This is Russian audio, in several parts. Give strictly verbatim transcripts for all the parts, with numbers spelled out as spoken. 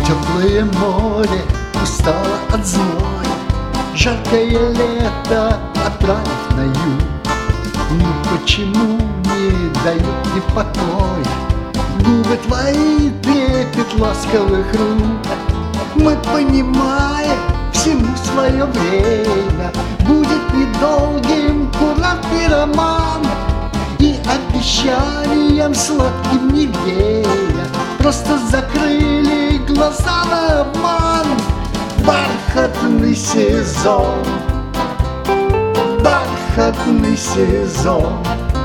Теплое море устало от зноя, жаркое лето отправив на юг. Ну почему не дают мне покоя губы твои, трепет ласковых рук? Мы понимаем, всему свое время, будет недолгим курортный роман, и обещаниям сладким не веря, просто закрыли глаза на обман. Бархатный сезон, бархатный сезон,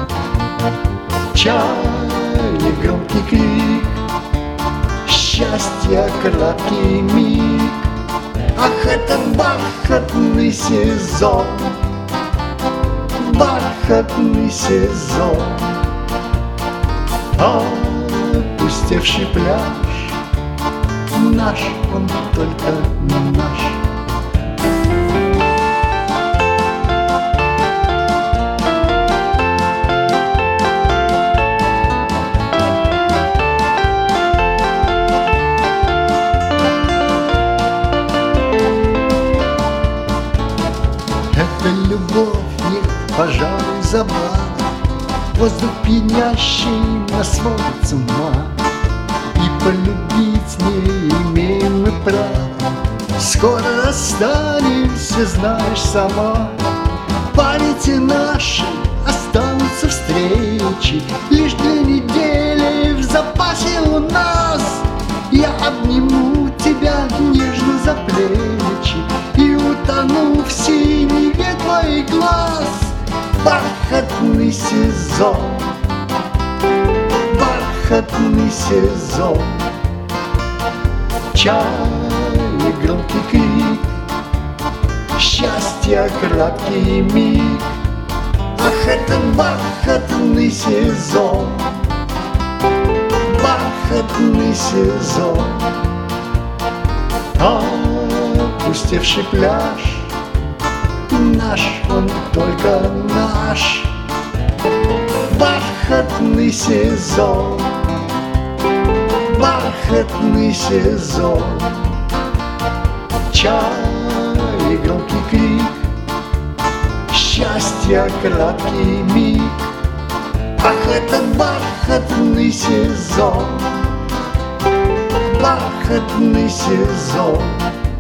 чай, громкий крик, счастья краткий миг. Ах, этот бархатный сезон, бархатный сезон. Опустевший пляж, наш он только наш. Это любовь, нет, пожалуй, забава, воздух пьянящий нас сводит с ума, и полюбить не имеем мы права. Скоро расстанемся, знаешь сама, в памяти нашей останутся встречи, лишь две недели в запасе у нас. Я обниму тебя нежно за плечи и утону в синеве твоих глаз. Бархатный сезон, бархатный сезон, чай, громкий крик, счастья краткий миг. Ах, это бархатный сезон, бархатный сезон. Опустевший пляж, наш он только наш. Бархатный сезон, бархатный сезон, чай, громкий крик, счастья краткий миг. Ах, это бархатный сезон, бархатный сезон.